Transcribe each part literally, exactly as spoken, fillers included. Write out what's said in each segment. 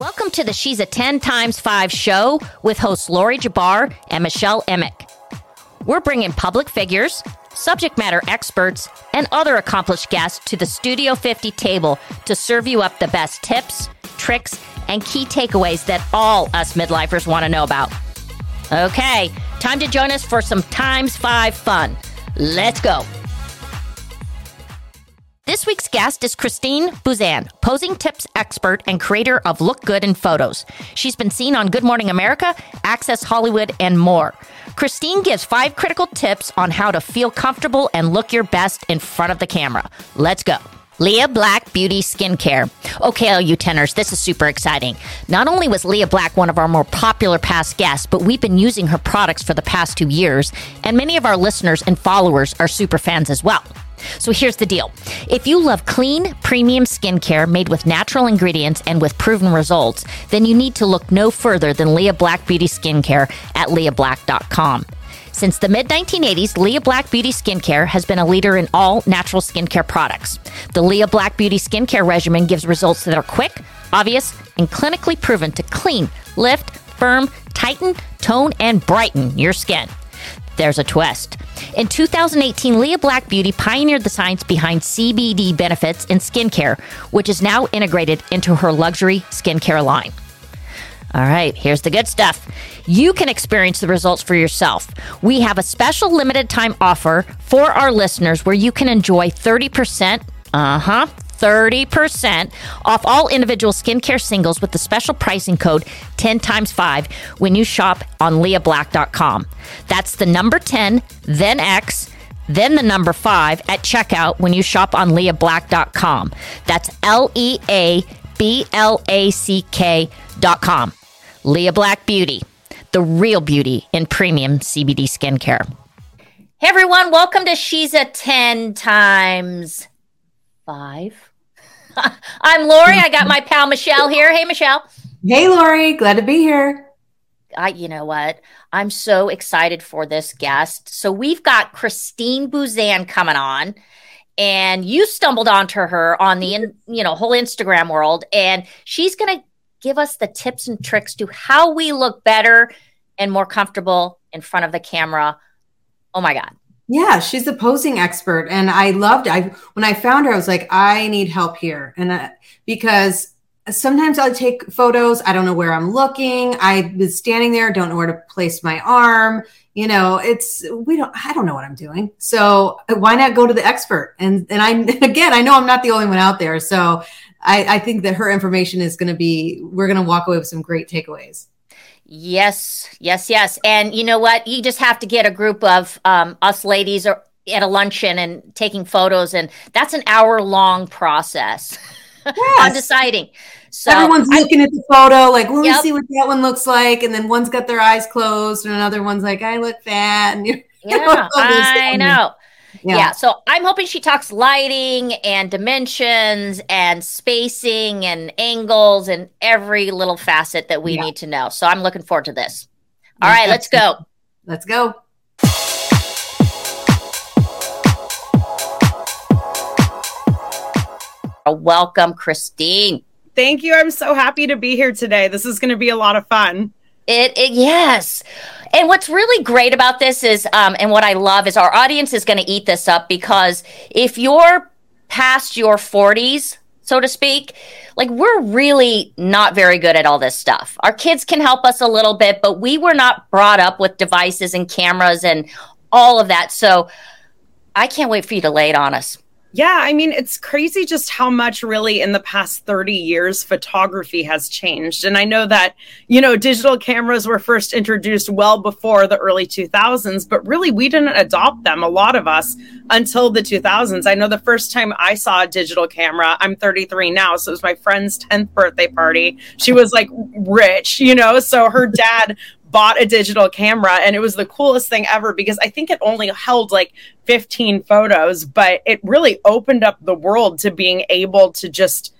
Welcome to the She's a ten times five show with hosts Lori Jabbar and Michelle Emick. We're bringing public figures, subject matter experts, and other accomplished guests to the Studio fifty table to serve you up the best tips, tricks, and key takeaways that all us midlifers want to know about. Okay, time to join us for some times five fun. Let's go. This week's guest is Christine Buzan, posing tips expert and creator of Look Good in Photos. She's been seen on Good Morning America, Access Hollywood, and more. Christine gives five critical tips on how to feel comfortable and look your best in front of the camera. Let's go. Lea Black Beauty Skincare. Okay, all you tenors, this is super exciting. Not only was Lea Black one of our more popular past guests, but we've been using her products for the past two years, and many of our listeners and followers are super fans as well. So here's the deal. If you love clean, premium skincare made with natural ingredients and with proven results, then you need to look no further than Lea Black Beauty Skincare at lea black dot com. Since the mid nineteen eighties, Lea Black Beauty Skincare has been a leader in all natural skincare products. The Lea Black Beauty Skincare regimen gives results that are quick, obvious, and clinically proven to clean, lift, firm, tighten, tone, and brighten your skin. There's a twist. In two thousand eighteen, Lea Black Beauty pioneered the science behind C B D benefits in skincare, which is now integrated into her luxury skincare line. All right, here's the good stuff. You can experience the results for yourself. We have a special limited time offer for our listeners where you can enjoy thirty percent, uh-huh, thirty percent off all individual skincare singles with the special pricing code ten times five when you shop on lea black dot com. That's the number ten, then X, then the number five at checkout when you shop on lea black dot com. That's L E A B L A C K dot com. Lea Black Beauty, the real beauty in premium C B D skincare. Hey everyone, welcome to She's a ten times five. I'm Lori. I got my pal Michelle here. Hey, Michelle. Hey, Lori. Glad to be here. I, you know what? I'm so excited for this guest. So we've got Christine Buzan coming on, and you stumbled onto her on the, in, you know, whole Instagram world, and she's going to give us the tips and tricks to how we look better and more comfortable in front of the camera. Oh my God. Yeah, she's a posing expert, and I loved it. I, when I found her, I was like, I need help here. And I, because sometimes I'll take photos, I don't know where I'm looking. I was standing there, don't know where to place my arm. You know, it's, we don't, I don't know what I'm doing. So why not go to the expert? And, and I, again, I know I'm not the only one out there. So I, I think that her information is going to be, we're going to walk away with some great takeaways. Yes, yes, yes. And you know what? You just have to get a group of um, us ladies or at a luncheon and taking photos. And that's an hour long process yes. on deciding. So everyone's I, looking at the photo, like, let yep. me see what that one looks like. And then one's got their eyes closed and another one's like, I look fat. And you yeah, know, I know. Yeah. yeah. So I'm hoping she talks lighting and dimensions and spacing and angles and every little facet that we yeah. need to know. So I'm looking forward to this. All yeah, right, let's go. Let's go. Welcome, Christine. Thank you. I'm so happy to be here today. This is going to be a lot of fun. It, it yes. And what's really great about this is, um, and what I love is our audience is going to eat this up, because if you're past your forties, so to speak, like, we're really not very good at all this stuff. Our kids can help us a little bit, but we were not brought up with devices and cameras and all of that. So I can't wait for you to lay it on us. Yeah, I mean, it's crazy just how much really in the past thirty years photography has changed. And I know that, you know, digital cameras were first introduced well before the early two thousands, but really we didn't adopt them, a lot of us, until the two thousands. I know the first time I saw a digital camera, I'm thirty-three now, so it was my friend's tenth birthday party. She was like rich, you know, so her dad bought a digital camera, and it was the coolest thing ever, because I think it only held like fifteen photos, but it really opened up the world to being able to just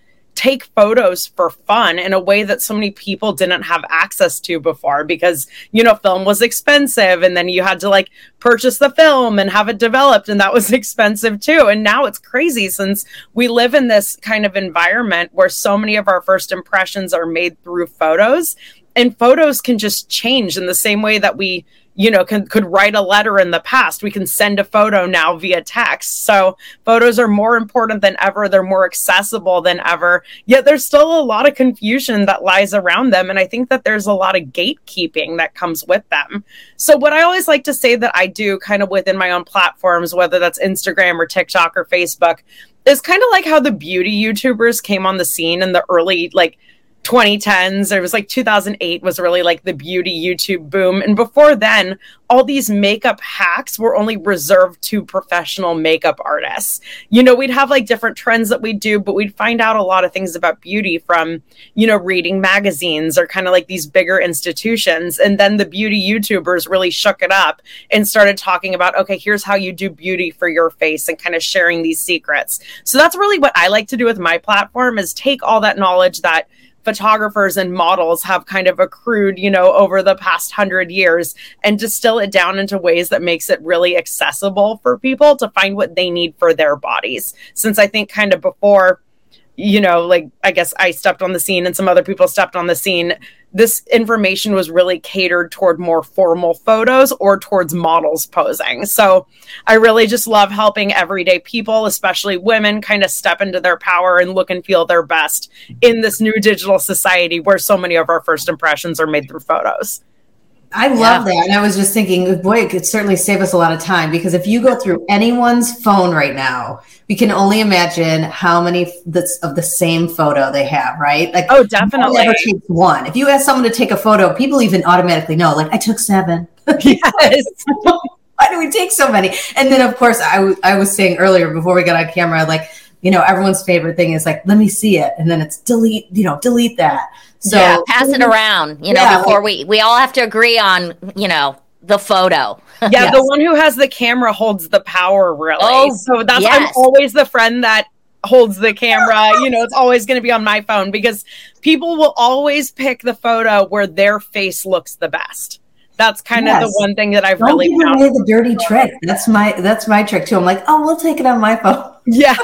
take photos for fun in a way that so many people didn't have access to before, because, you know, film was expensive, and then you had to like purchase the film and have it developed, and that was expensive too. And now it's crazy, since we live in this kind of environment where so many of our first impressions are made through photos, and photos can just change in the same way that we, you know, can, could write a letter in the past. We can send a photo now via text. So photos are more important than ever. They're more accessible than ever. Yet there's still a lot of confusion that lies around them. And I think that there's a lot of gatekeeping that comes with them. So what I always like to say that I do kind of within my own platforms, whether that's Instagram or TikTok or Facebook, is kind of like how the beauty YouTubers came on the scene in the early, like, twenty tens. It was like two thousand eight was really like the beauty YouTube boom. And before then, all these makeup hacks were only reserved to professional makeup artists. You know, we'd have like different trends that we'd do, but we'd find out a lot of things about beauty from, you know, reading magazines or kind of like these bigger institutions. And then the beauty YouTubers really shook it up and started talking about, okay, here's how you do beauty for your face, and kind of sharing these secrets. So that's really what I like to do with my platform, is take all that knowledge that photographers and models have kind of accrued, you know, over the past hundred years, and distill it down into ways that makes it really accessible for people to find what they need for their bodies. Since I think kind of before, you know, like, I guess I stepped on the scene and some other people stepped on the scene, this information was really catered toward more formal photos or towards models posing. So I really just love helping everyday people, especially women, kind of step into their power and look and feel their best in this new digital society where so many of our first impressions are made through photos. I love yeah. that. And I was just thinking, boy, it could certainly save us a lot of time, because if you go through anyone's phone right now, we can only imagine how many of the same photo they have, right? Like, oh, definitely. Never takes one. If you ask someone to take a photo, people even automatically know, like, I took seven. Yes. Why do we take so many? And then, of course, I, w- I was saying earlier before we got on camera, like, you know, everyone's favorite thing is like, let me see it. And then it's delete, you know, delete that. So yeah, pass it around, you know, yeah, before like, we, we all have to agree on, you know, the photo. Yeah, yes. The one who has the camera holds the power, really. Oh, so that's, yes. I'm always the friend that holds the camera. You know, it's always going to be on my phone, because people will always pick the photo where their face looks the best. That's kind yes. of the one thing that I've Don't really give found. away the dirty trick. That's my that's my trick too. I'm like, oh, we'll take it on my phone. Yeah.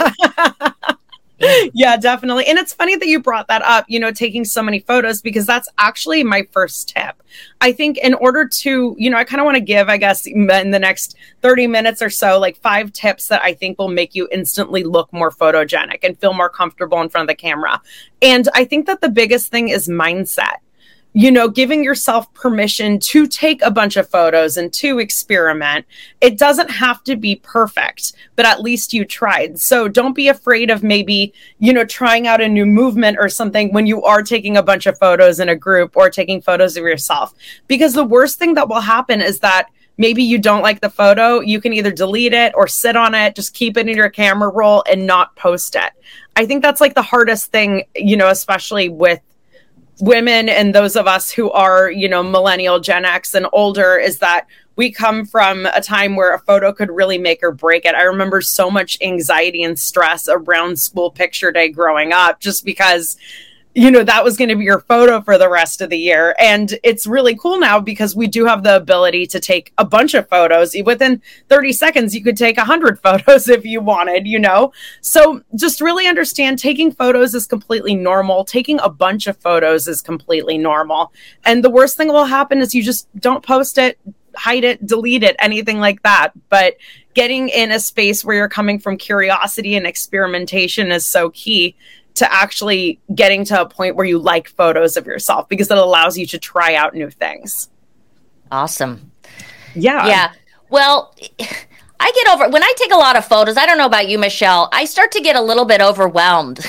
Yeah, definitely. And it's funny that you brought that up, you know, taking so many photos, because that's actually my first tip. I think in order to, you know, I kind of want to give, I guess, in the next thirty minutes or so, like five tips that I think will make you instantly look more photogenic and feel more comfortable in front of the camera. And I think that the biggest thing is mindset. You know, giving yourself permission to take a bunch of photos and to experiment. It doesn't have to be perfect, but at least you tried. So don't be afraid of maybe, you know, trying out a new movement or something when you are taking a bunch of photos in a group or taking photos of yourself. Because the worst thing that will happen is that maybe you don't like the photo. You can either delete it or sit on it, just keep it in your camera roll and not post it. I think that's like the hardest thing, you know, especially with women and those of us who are, you know, millennial, Gen X and older, is that we come from a time where a photo could really make or break it. I remember so much anxiety and stress around school picture day growing up, just because, you know, that was going to be your photo for the rest of the year. And it's really cool now because we do have the ability to take a bunch of photos. Within thirty seconds, you could take one hundred photos if you wanted, you know? So just really understand, taking photos is completely normal. Taking a bunch of photos is completely normal. And the worst thing that will happen is you just don't post it, hide it, delete it, anything like that. But getting in a space where you're coming from curiosity and experimentation is so key to actually getting to a point where you like photos of yourself, because it allows you to try out new things. Awesome. Yeah. Yeah. Well, I get over, when I take a lot of photos, I don't know about you, Michelle, I start to get a little bit overwhelmed.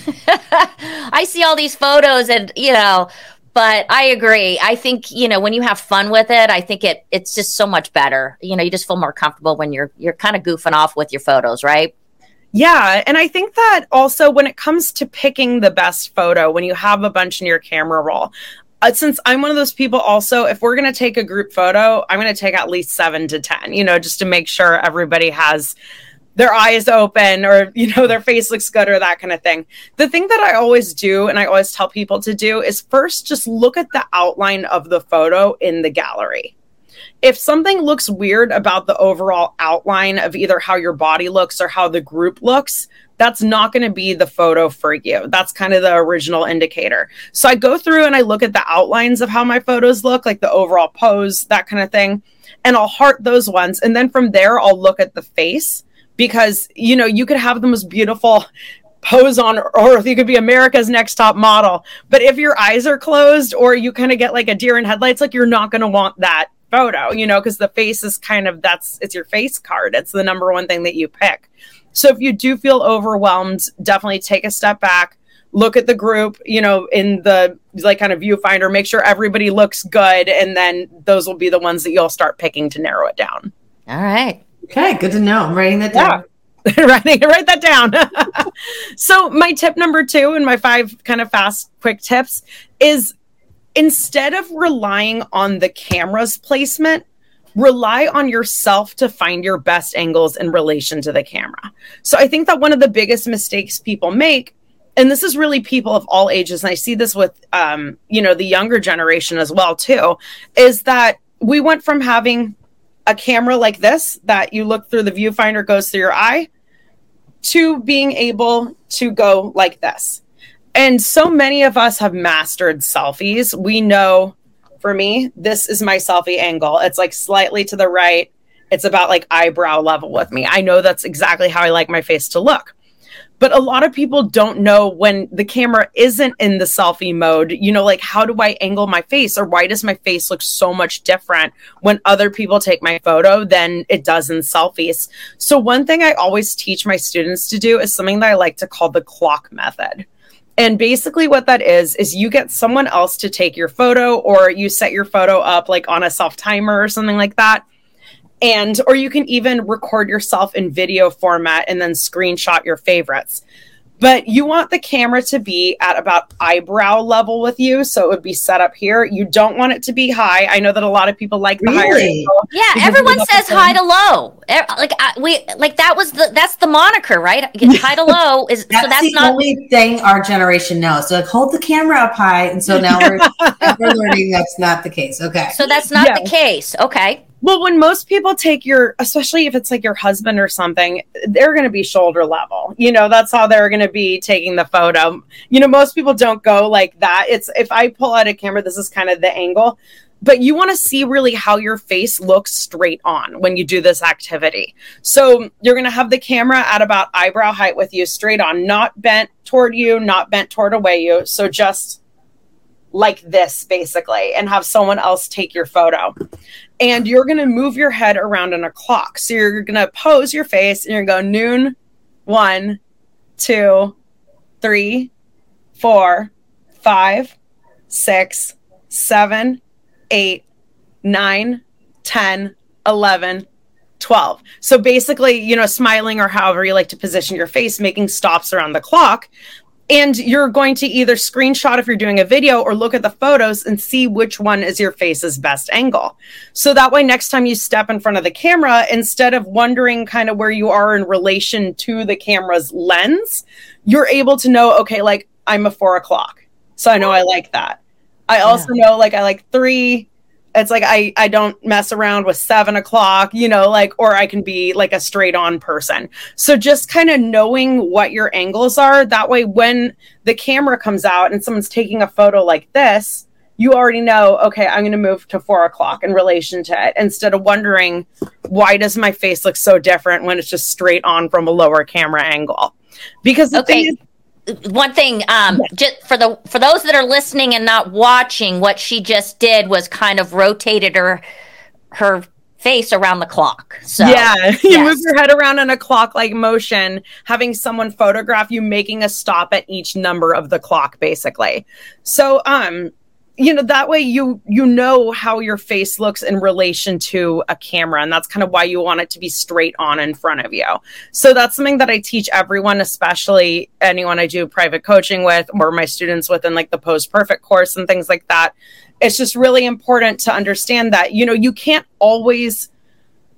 I see all these photos and, you know, but I agree. I think, you know, when you have fun with it, I think it it's just so much better. You know, you just feel more comfortable when you're you're kind of goofing off with your photos, right? Yeah. And I think that also when it comes to picking the best photo, when you have a bunch in your camera roll, uh, since I'm one of those people also, if we're going to take a group photo, I'm going to take at least seven to ten, you know, just to make sure everybody has their eyes open or, you know, their face looks good or that kind of thing. The thing that I always do and I always tell people to do is first just look at the outline of the photo in the gallery. If something looks weird about the overall outline of either how your body looks or how the group looks, that's not going to be the photo for you. That's kind of the original indicator. So I go through and I look at the outlines of how my photos look, like the overall pose, that kind of thing. And I'll heart those ones. And then from there, I'll look at the face. Because, you know, you could have the most beautiful pose on earth. You could be America's Next Top Model. But if your eyes are closed or you kind of get like a deer in headlights, like you're not going to want that photo, you know, because the face is kind of, that's, it's your face card. It's the number one thing that you pick. So if you do feel overwhelmed, definitely take a step back, look at the group, you know, in the like kind of viewfinder, make sure everybody looks good. And then those will be the ones that you'll start picking to narrow it down. All right. Okay, good to know. I'm writing that down. Yeah. writing, write that down. So my tip number two and my five kind of fast, quick tips is instead of relying on the camera's placement, rely on yourself to find your best angles in relation to the camera. So I think that one of the biggest mistakes people make, and this is really people of all ages, and I see this with, um, you know, the younger generation as well, too, is that we went from having a camera like this that you look through the viewfinder goes through your eye to being able to go like this. And so many of us have mastered selfies. We know, for me, this is my selfie angle. It's like slightly to the right. It's about like eyebrow level with me. I know that's exactly how I like my face to look. But a lot of people don't know when the camera isn't in the selfie mode, you know, like how do I angle my face or why does my face look so much different when other people take my photo than it does in selfies? So one thing I always teach my students to do is something that I like to call the clock method. And basically what that is, is you get someone else to take your photo or you set your photo up like on a self timer or something like that. And, or you can even record yourself in video format and then screenshot your favorites. But you want the camera to be at about eyebrow level with you. So it would be set up here. You don't want it to be high. I know that a lot of people like the really? higher angle. Yeah, everyone says high to low. Like I, we like that was the that's the moniker, right? High to low is that's so that's the not only thing our generation knows. So like hold the camera up high, and so now we're, we're learning that's not the case. Okay, so that's not yeah. the case. Okay. Well, when most people take your, especially if it's like your husband or something, they're going to be shoulder level. You know, that's how they're going to be taking the photo. You know, most people don't go like that. It's if I pull out a camera, this is kind of the angle. But you want to see really how your face looks straight on when you do this activity. So you're going to have the camera at about eyebrow height with you straight on, not bent toward you, not bent toward away you. So just like this, basically, and have someone else take your photo. And you're going to move your head around in a clock. So you're going to pose your face and you're going to go noon, one, two, three, four, five, six, seven, eight, nine, ten, eleven, twelve. So basically, you know, smiling or however you like to position your face, making stops around the clock. And you're going to either screenshot if you're doing a video or look at the photos and see which one is your face's best angle. So that way, next time you step in front of the camera, instead of wondering kind of where you are in relation to the camera's lens, you're able to know, okay, like I'm a four o'clock. So I know I like that. I also yeah. know like I like three. It's like I, I don't mess around with seven o'clock, you know, like, or I can be like a straight on person. So just kind of knowing what your angles are. That way, when the camera comes out and someone's taking a photo like this, you already know, okay, I'm going to move to four o'clock in relation to it instead of wondering why does my face look so different when it's just straight on from a lower camera angle? Because the okay. thing is, one thing, um, just for the for those that are listening and not watching, what she just did was kind of rotated her her face around the clock. So yeah, you yes. move your head around in a clock-like motion, having someone photograph you, making a stop at each number of the clock, basically. So, um, you know, that way you you know how your face looks in relation to a camera, and that's kind of why you want it to be straight on in front of you. So that's something that I teach everyone, especially anyone I do private coaching with or my students within like the Pose Perfect course and things like that. It's just really important to understand that, you know, you can't always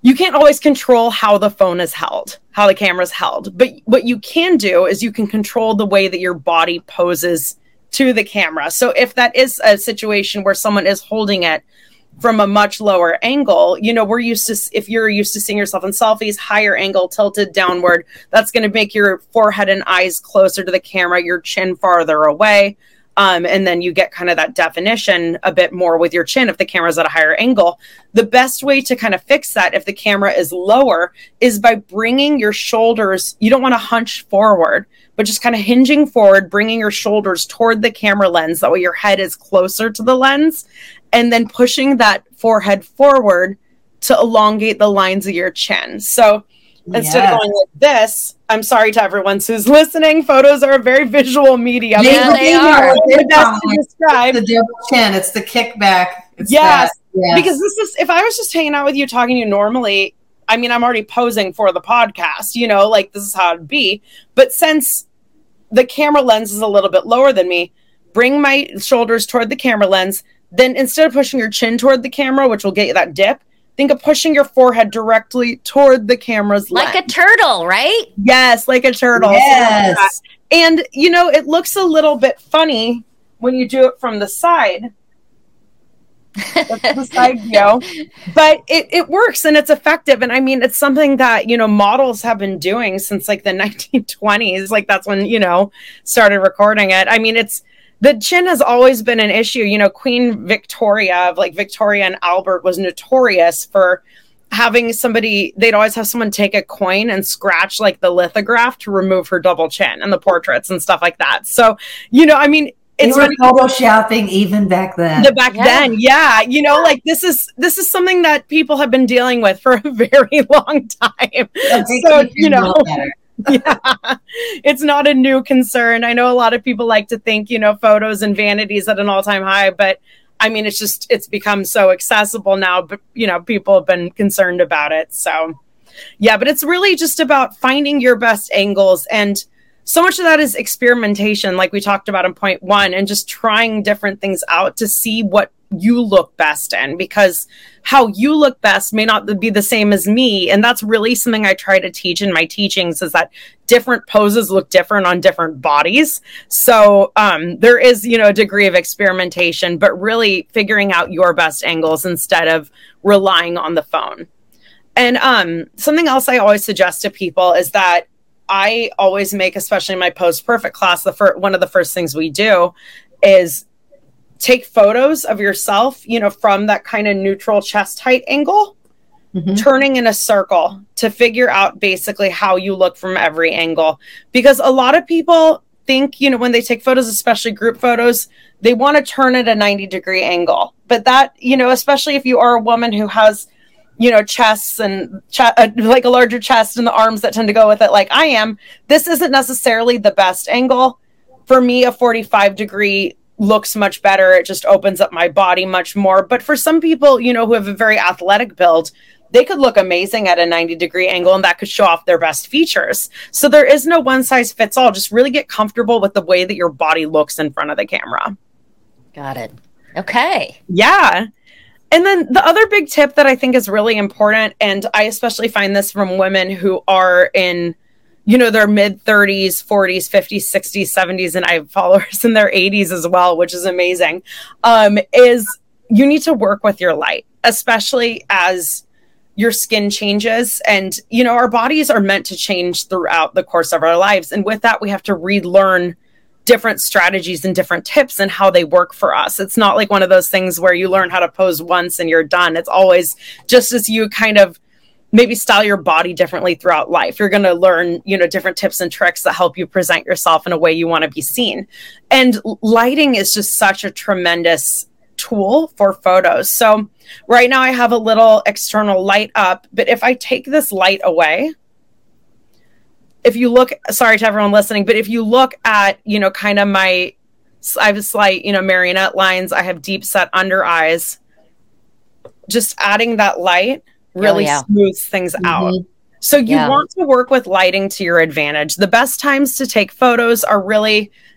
you can't always control how the phone is held, how the camera's held. But what you can do is you can control the way that your body poses to the camera. So if that is a situation where someone is holding it from a much lower angle, you know, we're used to, if you're used to seeing yourself in selfies, higher angle, tilted downward, that's going to make your forehead and eyes closer to the camera, your chin farther away. Um, and then you get kind of that definition a bit more with your chin if the camera's at a higher angle. The best way to kind of fix that if the camera is lower is by bringing your shoulders, you don't want to hunch forward, but just kind of hinging forward, bringing your shoulders toward the camera lens. That way your head is closer to the lens, and then pushing that forehead forward to elongate the lines of your chin. So instead yes. of going like this, I'm sorry to everyone who's listening, photos are a very visual medium. Yeah, they, they are. The best to describe. It's the double chin. It's the kickback. It's yes, yes. Because this is, if I was just hanging out with you, talking to you normally, I mean, I'm already posing for the podcast, you know, like this is how it'd be. But since the camera lens is a little bit lower than me, bring my shoulders toward the camera lens. Then instead of pushing your chin toward the camera, which will get you that dip, think of pushing your forehead directly toward the camera's lens. Like a turtle, right? Yes, like a turtle. Yes. Like and, you know, it looks a little bit funny when you do it from the side. That's the side view. But it, it works and it's effective. And I mean, it's something that, you know, models have been doing since like the nineteen twenties. Like that's when, you know, started recording it. I mean, it's, the chin has always been an issue. You know, Queen Victoria of like Victoria and Albert was notorious for having somebody, they'd always have someone take a coin and scratch like the lithograph to remove her double chin and the portraits and stuff like that. So, you know, I mean, it's really photoshopping even back then. The back yeah. then, yeah. You know, like this is this is something that people have been dealing with for a very long time. So, you know, yeah, it's not a new concern. I know a lot of people like to think, you know, photos and vanities at an all-time high, but I mean, it's just, it's become so accessible now, but you know, people have been concerned about it. So yeah, but it's really just about finding your best angles. And so much of that is experimentation, like we talked about in point one, and just trying different things out to see what you look best in, because how you look best may not be the same as me. And that's really something I try to teach in my teachings, is that different poses look different on different bodies. So um, there is, you know, a degree of experimentation, but really figuring out your best angles instead of relying on the phone. And um, something else I always suggest to people is that I always make, especially in my Pose Perfect class, the fir- one of the first things we do is take photos of yourself, you know, from that kind of neutral chest height angle, mm-hmm. turning in a circle to figure out basically how you look from every angle. Because a lot of people think, you know, when they take photos, especially group photos, they want to turn at a ninety degree angle. But that, you know, especially if you are a woman who has, you know, chests and ch- uh, like a larger chest and the arms that tend to go with it, like I am, this isn't necessarily the best angle. For me, a forty-five degree looks much better. It just opens up my body much more. But for some people, you know, who have a very athletic build, they could look amazing at a ninety degree angle, and that could show off their best features. So there is no one size fits all. Just really get comfortable with the way that your body looks in front of the camera. Got it. Okay. Yeah. And then the other big tip that I think is really important, and I especially find this from women who are in, you know, their mid thirties, forties, fifties, sixties, seventies, and I have followers in their eighties as well, which is amazing, um, is you need to work with your light, especially as your skin changes. And, you know, our bodies are meant to change throughout the course of our lives. And with that, we have to relearn different strategies and different tips and how they work for us. It's not like one of those things where you learn how to pose once and you're done. It's always just as you kind of maybe style your body differently throughout life. You're going to learn, you know, different tips and tricks that help you present yourself in a way you want to be seen. And lighting is just such a tremendous tool for photos. So right now I have a little external light up, but if I take this light away, if you look, sorry to everyone listening, but if you look at, you know, kind of my, I have slight, you know, marionette lines, I have deep set under eyes, just adding that light really oh, yeah. smooths things mm-hmm. out. So you yeah. want to work with lighting to your advantage. The best times to take photos are really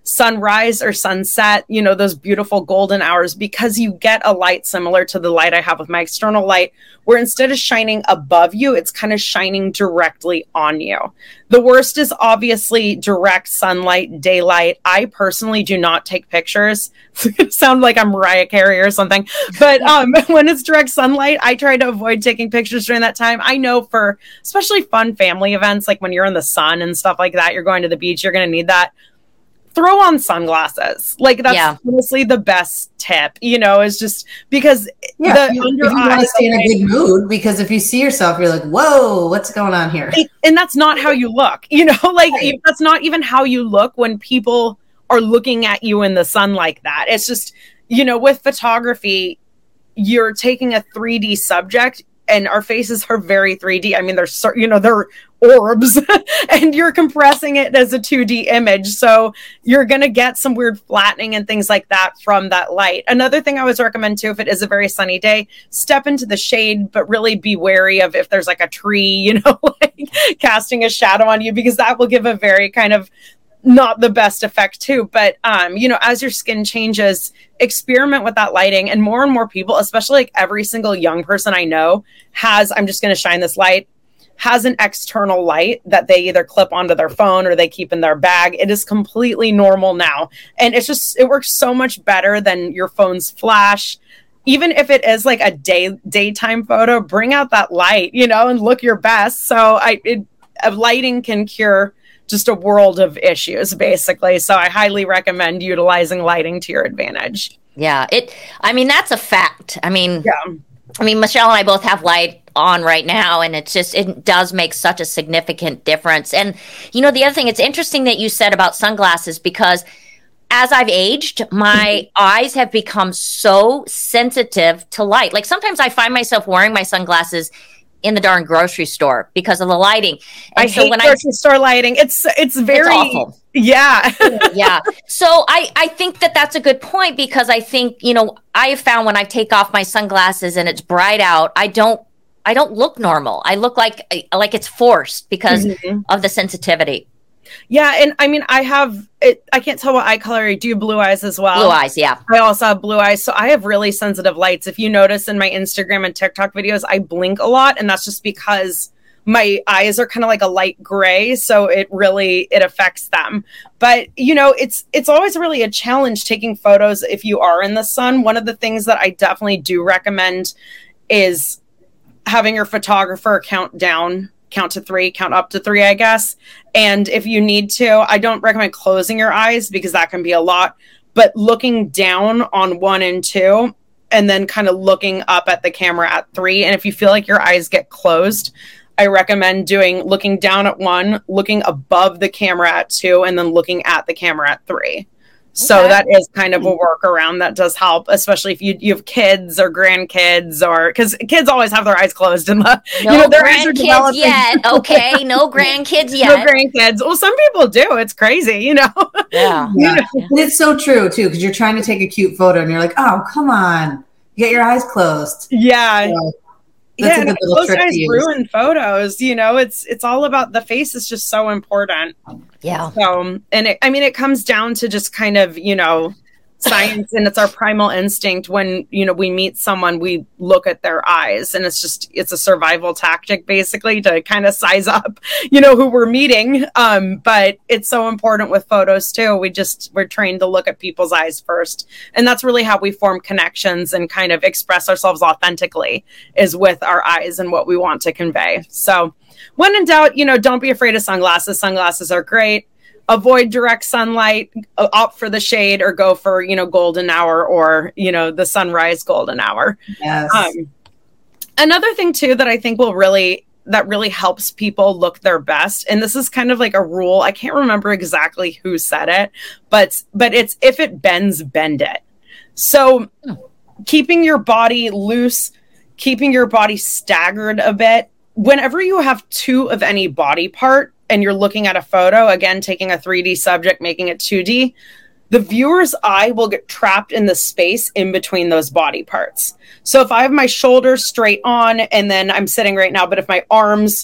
sunrise or sunset, you know, those beautiful golden hours, because you get a light similar to the light I have with my external light, where instead of shining above you, it's kind of shining directly on you. The worst is obviously direct sunlight, daylight. I personally do not take pictures. Sound like I'm Mariah Carey or something. But um, when it's direct sunlight, I try to avoid taking pictures during that time. I know for especially fun family events, like when you're in the sun and stuff like that, you're going to the beach, you're going to need that. Throw on sunglasses. Like that's yeah. honestly the best tip, you know, is just because yeah, the if you, under if you want to stay in a good mood, because if you see yourself, you're like, whoa, what's going on here? And that's not how you look, you know, like right. that's not even how you look when people are looking at you in the sun like that. It's just, you know, with photography, you're taking a three D subject and our faces are very three D. I mean, they're, you know, they're orbs and you're compressing it as a two D image. So you're going to get some weird flattening and things like that from that light. Another thing I always recommend too, if it is a very sunny day, step into the shade, but really be wary of if there's like a tree, you know, like casting a shadow on you, because that will give a very kind of not the best effect too. But, um, you know, as your skin changes, experiment with that lighting, and more and more people, especially like every single young person I know has, I'm just going to shine this light, has an external light that they either clip onto their phone or they keep in their bag. It is completely normal now. And it's just, it works so much better than your phone's flash. Even if it is like a day daytime photo, bring out that light, you know, and look your best. So I, it, lighting can cure just a world of issues, basically. So I highly recommend utilizing lighting to your advantage. Yeah, it. I mean, that's a fact. I mean, yeah. I mean, Michelle and I both have light on right now, and it's just, it does make such a significant difference. And, you know, the other thing, it's interesting that you said about sunglasses, because as I've aged, my eyes have become so sensitive to light. Like sometimes I find myself wearing my sunglasses in the darn grocery store because of the lighting. And I so hate when grocery I, store lighting. It's it's very it's awful. Yeah. yeah. So I, I think that that's a good point, because I think, you know, I have found when I take off my sunglasses and it's bright out, I don't I don't look normal. I look like like it's forced because mm-hmm. of the sensitivity. Yeah, and I mean, I have, it, I can't tell what eye color. I do blue eyes as well. Blue eyes, yeah. I also have blue eyes. So I have really sensitive lights. If you notice in my Instagram and TikTok videos, I blink a lot. And that's just because my eyes are kind of like a light gray. So it really, it affects them. But, you know, it's it's always really a challenge taking photos if you are in the sun. One of the things that I definitely do recommend is having your photographer count down count to three, count up to three, I guess. And if you need to, I don't recommend closing your eyes because that can be a lot, but looking down on one and two, and then kind of looking up at the camera at three. And if you feel like your eyes get closed, I recommend doing looking down at one, looking above the camera at two, and then looking at the camera at three. So okay. that is kind of a workaround that does help, especially if you, you have kids or grandkids, or because kids always have their eyes closed and the, no you know, their eyes are developing. Yet. Okay, no grandkids yet. No grandkids. Well, some people do. It's crazy, you know. Yeah, yeah. yeah. It's so true too, because you're trying to take a cute photo and you're like, oh, come on, you get your eyes closed. Yeah. So, yeah, and closed eyes ruin photos. You know, it's it's all about the face is just so important. Yeah. So, and it, I mean, it comes down to just kind of, you know, science, and it's our primal instinct. When, you know, we meet someone, we look at their eyes, and it's just, it's a survival tactic basically to kind of size up, you know, who we're meeting. Um, but it's so important with photos too. We just, we're trained to look at people's eyes first. And that's really how we form connections and kind of express ourselves authentically, is with our eyes and what we want to convey. So when in doubt, you know, don't be afraid of sunglasses. Sunglasses are great. Avoid direct sunlight, opt for the shade, or go for, you know, golden hour, or, you know, the sunrise golden hour. Yes. Um, another thing too that I think will really, that really helps people look their best, and this is kind of like a rule. I can't remember exactly who said it, but, but it's, if it bends, bend it. So keeping your body loose, keeping your body staggered a bit. Whenever you have two of any body part, and you're looking at a photo, again, taking a three D subject, making it two D, the viewer's eye will get trapped in the space in between those body parts. So if I have my shoulders straight on, and then I'm sitting right now, but if my arms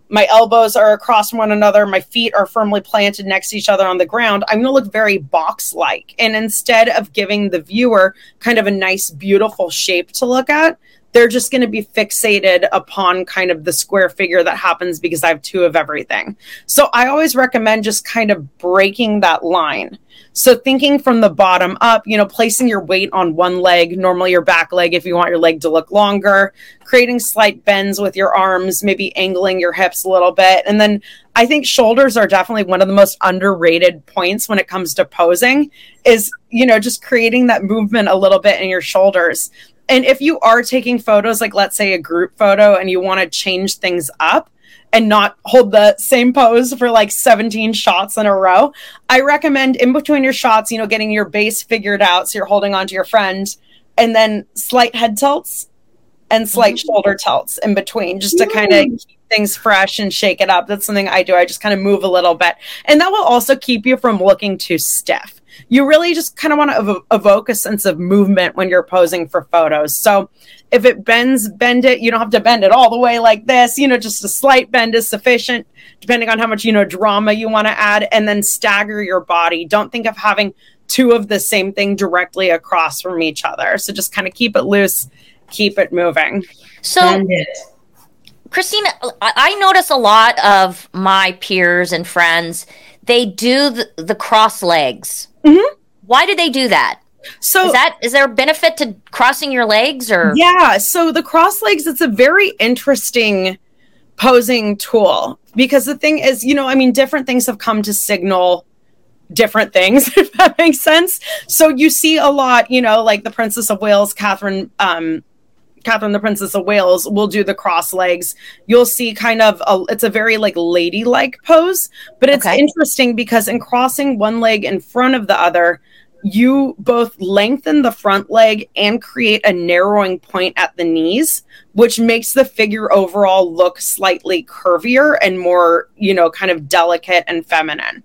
my elbows are across one another, my feet are firmly planted next to each other on the ground, I'm going to look very box-like. And instead of giving the viewer kind of a nice, beautiful shape to look at, they're just going to be fixated upon kind of the square figure that happens because I have two of everything. So I always recommend just kind of breaking that line. So thinking from the bottom up, you know, placing your weight on one leg, normally your back leg if you want your leg to look longer, creating slight bends with your arms, maybe angling your hips a little bit. And then I think shoulders are definitely one of the most underrated points when it comes to posing is, you know, just creating that movement a little bit in your shoulders. And if you are taking photos, like let's say a group photo, and you want to change things up and not hold the same pose for like seventeen shots in a row, I recommend in between your shots, you know, getting your base figured out. So you're holding on to your friend, and then slight head tilts and slight mm-hmm. shoulder tilts in between, just to kind of keep things fresh and shake it up. That's something I do. I just kind of move a little bit. And that will also keep you from looking too stiff. You really just kind of want to ev- evoke a sense of movement when you're posing for photos. So if it bends, bend it. You don't have to bend it all the way like this. You know, just a slight bend is sufficient, depending on how much, you know, drama you want to add. And then stagger your body. Don't think of having two of the same thing directly across from each other. So just kind of keep it loose, keep it moving. So, Bend it. Christina, I I notice a lot of my peers and friends, they do the, the cross legs. Mm-hmm. Why do they do that? So is that is there a benefit to crossing your legs, or? Yeah, so the cross legs, it's a very interesting posing tool, because the thing is, you know, I mean, different things have come to signal different things, if that makes sense. So you see a lot, you know, like the Princess of Wales, Catherine, um, Catherine, the Princess of Wales, will do the cross legs. You'll see kind of, a, it's a very like ladylike pose, but it's Okay. interesting because in crossing one leg in front of the other, you both lengthen the front leg and create a narrowing point at the knees, which makes the figure overall look slightly curvier and more, you know, kind of delicate and feminine.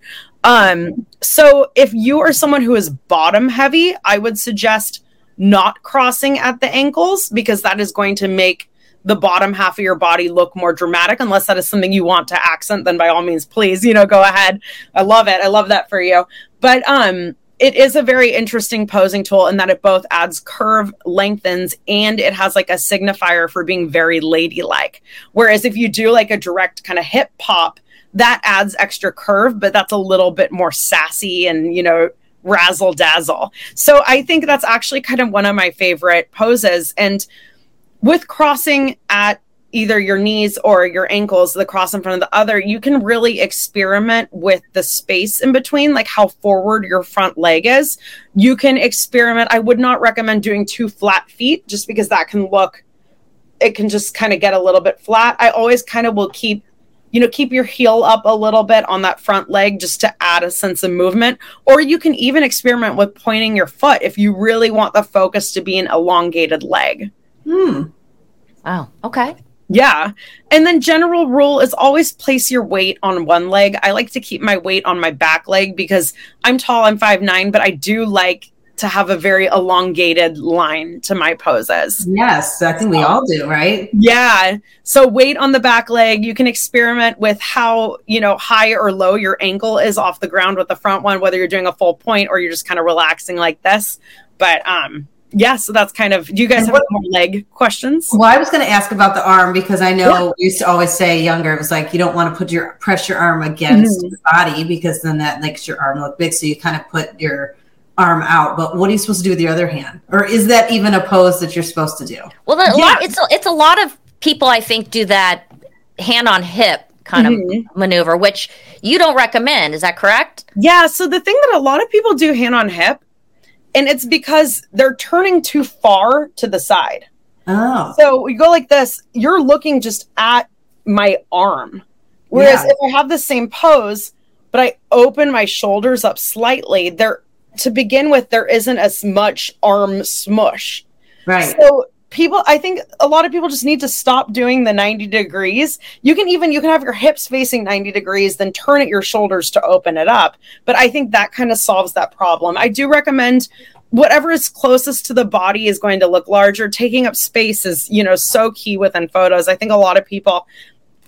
Um, so if you are someone who is bottom heavy, I would suggest not crossing at the ankles, because that is going to make the bottom half of your body look more dramatic. Unless that is something you want to accent, then by all means, please, you know, go ahead. I love it. I love that for you. But um, it is a very interesting posing tool in that it both adds curve, lengthens, and it has like a signifier for being very ladylike. Whereas if you do like a direct kind of hip pop, that adds extra curve, but that's a little bit more sassy and, you know, razzle dazzle. So I think that's actually kind of one of my favorite poses. And with crossing at either your knees or your ankles, the cross in front of the other, you can really experiment with the space in between, like how forward your front leg is. You can experiment. I would not recommend doing two flat feet, just because that can look, it can just kind of get a little bit flat. I always kind of will keep you know, keep your heel up a little bit on that front leg just to add a sense of movement. Or you can even experiment with pointing your foot if you really want the focus to be an elongated leg. Hmm. Oh, okay. Yeah. And then general rule is always place your weight on one leg. I like to keep my weight on my back leg because I'm tall, I'm five nine, but I do like to have a very elongated line to my poses. Yes, I think we all do, right? Yeah. So weight on the back leg. You can experiment with how, you know, high or low your ankle is off the ground with the front one, whether you're doing a full point or you're just kind of relaxing like this. But um, yeah, so that's kind of, do you guys have any more leg questions? Well, I was going to ask about the arm, because I know yeah. we used to always say younger, it was like, you don't want to put your, press your arm against mm-hmm. your body, because then that makes your arm look big. So you kind of put your arm out. But what are you supposed to do with the other hand? Or is that even a pose that you're supposed to do? Well, the, yeah. lot, it's, a, it's a lot of people, I think, do that hand on hip kind mm-hmm. of maneuver, which you don't recommend. Is that correct? Yeah. So the thing that a lot of people do hand on hip, and it's because they're turning too far to the side. Oh. So you go like this, you're looking just at my arm. Whereas yeah. if I have the same pose, but I open my shoulders up slightly, there, to begin with, there isn't as much arm smush. Right. So people, I think a lot of people just need to stop doing the ninety degrees. You can even, you can have your hips facing ninety degrees, then turn at your shoulders to open it up. But I think that kind of solves that problem. I do recommend whatever is closest to the body is going to look larger. Taking up space is, you know, so key within photos. I think a lot of people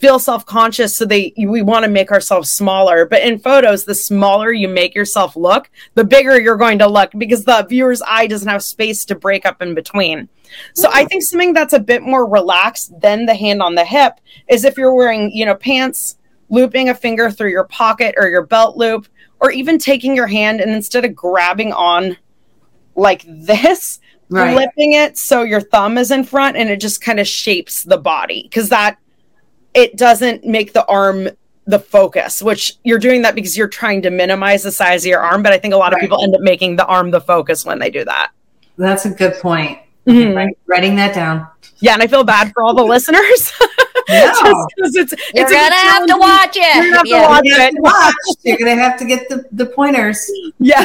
feel self-conscious, so they we want to make ourselves smaller. But in photos, the smaller you make yourself look, the bigger you're going to look, because the viewer's eye doesn't have space to break up in between. So I think something that's a bit more relaxed than the hand on the hip is if you're wearing, you know, pants, looping a finger through your pocket or your belt loop, or even taking your hand and instead of grabbing on like this, right, flipping it so your thumb is in front and it just kind of shapes the body, because that it doesn't make the arm the focus, which you're doing that because you're trying to minimize the size of your arm. But I think a lot of right. people end up making the arm the focus when they do that. That's a good point. Mm-hmm. Right, writing that down. Yeah, and I feel bad for all the listeners. No. Just it's, you're it's gonna have to watch it. You're gonna have yeah. to watch you it. To watch. You're gonna have to get the, the pointers. Yeah.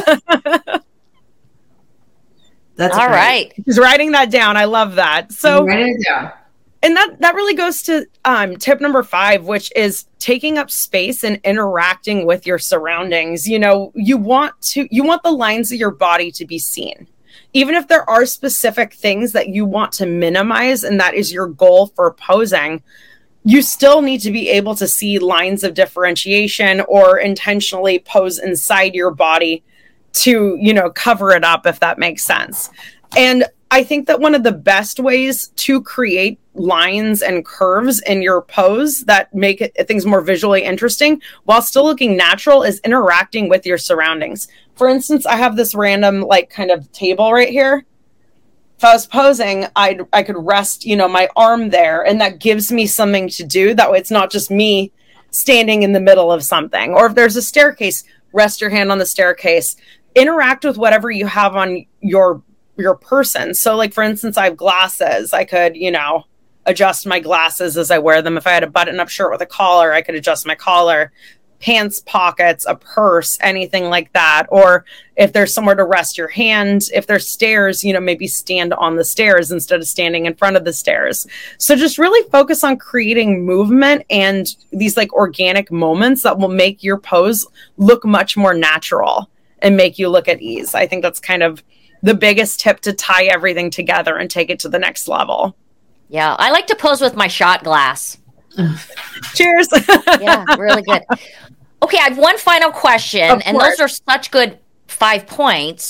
That's all great. right. Just writing that down. I love that. So write it down. And that, that really goes to um, tip number five, which is taking up space and interacting with your surroundings. You know, you want to, you want the lines of your body to be seen. Even if there are specific things that you want to minimize, and that is your goal for posing, you still need to be able to see lines of differentiation or intentionally pose inside your body to, you know, cover it up, if that makes sense. And I think that one of the best ways to create lines and curves in your pose that make it, things more visually interesting while still looking natural is interacting with your surroundings. For instance, I have this random like kind of table right here. If I was posing, I'd, I could rest, you know, my arm there, and that gives me something to do. That way it's not just me standing in the middle of something. Or if there's a staircase, rest your hand on the staircase. Interact with whatever you have on your your person. So like, for instance, I have glasses. I could, you know, adjust my glasses as I wear them. If I had a button up shirt with a collar, I could adjust my collar, pants pockets, a purse, anything like that. Or if there's somewhere to rest your hand, if there's stairs, you know, maybe stand on the stairs instead of standing in front of the stairs. So just really focus on creating movement and these like organic moments that will make your pose look much more natural and make you look at ease. I think that's kind of the biggest tip to tie everything together and take it to the next level. Yeah, I like to pose with my shot glass. Cheers. Yeah, really good. Okay, I have one final question, Of and course. those are such good five points.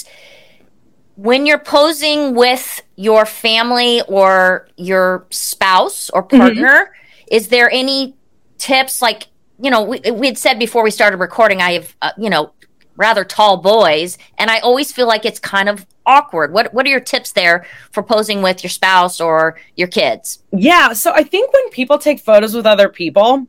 When you're posing with your family or your spouse or partner, mm-hmm. is there any tips? Like, you know, we, we had said before we started recording, I have, uh, you know, rather tall boys, and I always feel like it's kind of awkward. What What are your tips there for posing with your spouse or your kids? Yeah, so I think when people take photos with other people,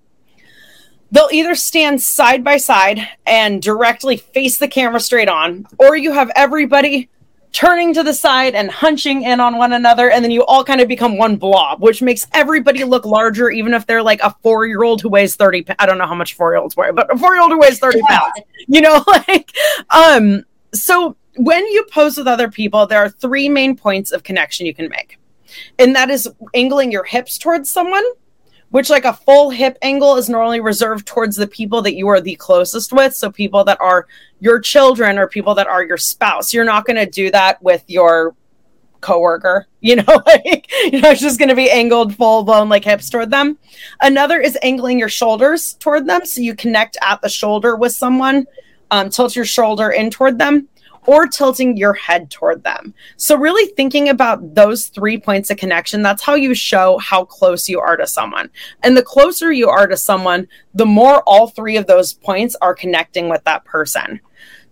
they'll either stand side by side and directly face the camera straight on, or you have everybody turning to the side and hunching in on one another, and then you all kind of become one blob, which makes everybody look larger, even if they're like a four-year-old who weighs thirty pounds. I don't know how much four-year-olds weigh, but a four-year-old who weighs thirty pounds, you know, like, um, so when you pose with other people, there are three main points of connection you can make. And that is angling your hips towards someone, which like a full hip angle is normally reserved towards the people that you are the closest with. So people that are your children or people that are your spouse. You're not going to do that with your coworker, you know, like, you know, it's just going to be angled full blown like hips toward them. Another is angling your shoulders toward them. So you connect at the shoulder with someone, um, tilt your shoulder in toward them, or tilting your head toward them. So really thinking about those three points of connection, that's how you show how close you are to someone. And the closer you are to someone, the more all three of those points are connecting with that person.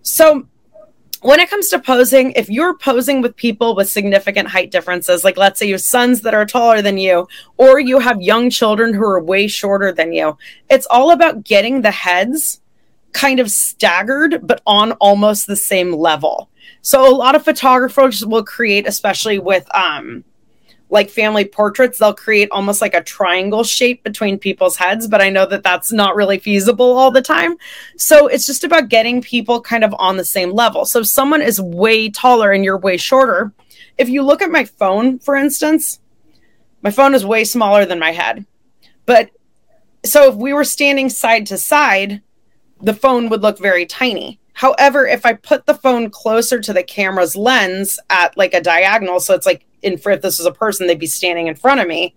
So when it comes to posing, if you're posing with people with significant height differences, like let's say you have sons that are taller than you, or you have young children who are way shorter than you, it's all about getting the heads kind of staggered, but on almost the same level. So a lot of photographers will create, especially with um, like family portraits, they'll create almost like a triangle shape between people's heads, but I know that that's not really feasible all the time. So it's just about getting people kind of on the same level. So if someone is way taller and you're way shorter, if you look at my phone, for instance, my phone is way smaller than my head. But so if we were standing side to side, the phone would look very tiny. However, if I put the phone closer to the camera's lens at like a diagonal, so it's like in if this was a person, they'd be standing in front of me,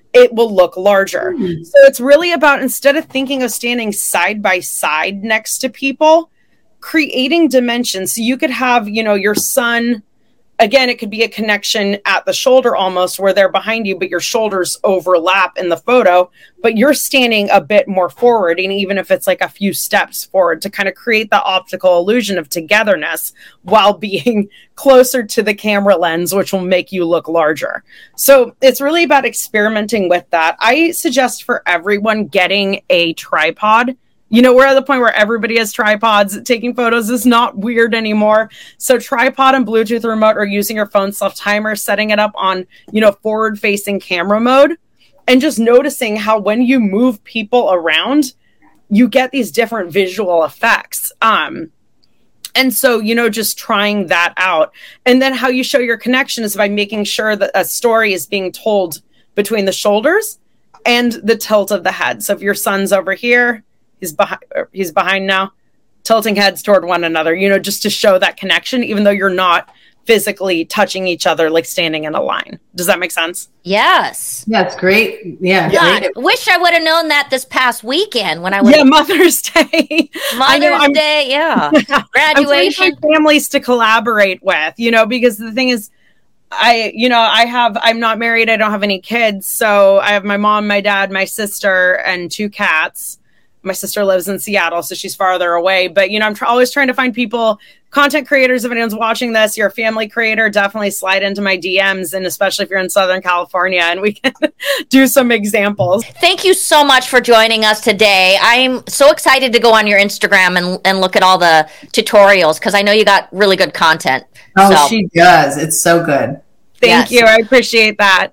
it will look larger. Mm. So it's really about, instead of thinking of standing side by side next to people, creating dimensions. So you could have, you know, your son, again, it could be a connection at the shoulder almost, where they're behind you, but your shoulders overlap in the photo, but you're standing a bit more forward. And even if it's like a few steps forward, to kind of create the optical illusion of togetherness while being closer to the camera lens, which will make you look larger. So it's really about experimenting with that. I suggest for everyone getting a tripod. You know, we're at the point where everybody has tripods. Taking photos is not weird anymore. So tripod and Bluetooth remote, or using your phone self-timer, setting it up on, you know, forward-facing camera mode, and just noticing how when you move people around, you get these different visual effects. Um, and so, you know, just trying that out. And then how you show your connection is by making sure that a story is being told between the shoulders and the tilt of the head. So if your son's over here, He's behind, he's behind now, tilting heads toward one another, you know, just to show that connection, even though you're not physically touching each other, like standing in a line. Does that make sense? Yes. That's great. Yeah. God, great. wish I would have known that this past weekend when I was. Yeah, Mother's Day. Mother's Day, yeah. Graduation. I'm trying to find families to collaborate with, you know, because the thing is, I, you know, I have, I'm not married. I don't have any kids. So I have my mom, my dad, my sister, and two cats. My sister lives in Seattle, so she's farther away. But, you know, I'm tr- always trying to find people, content creators. If anyone's watching this, you're a family creator, definitely slide into my D Ms. And especially if you're in Southern California, and we can do some examples. Thank you so much for joining us today. I'm so excited to go on your Instagram and, and look at all the tutorials, because I know you got really good content. Oh, so. She does. It's so good. Thank Yes. you. I appreciate that.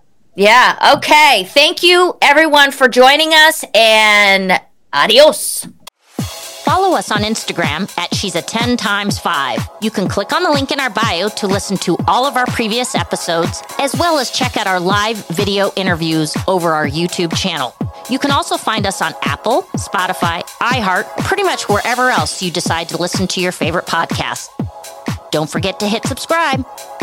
Yeah. Okay. Thank you, everyone, for joining us, and adios. Follow us on Instagram at She's a ten times five. You can click on the link in our bio to listen to all of our previous episodes, as well as check out our live video interviews over our YouTube channel. You can also find us on Apple, Spotify, iHeart, pretty much wherever else you decide to listen to your favorite podcast. Don't forget to hit subscribe.